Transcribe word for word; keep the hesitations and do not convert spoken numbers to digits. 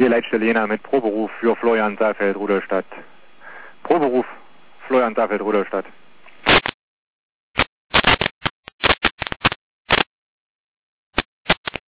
Leitstelle Jena mit Proberuf für Florian Saalfeld, Rudolstadt. Proberuf, Florian Saalfeld, Rudolstadt.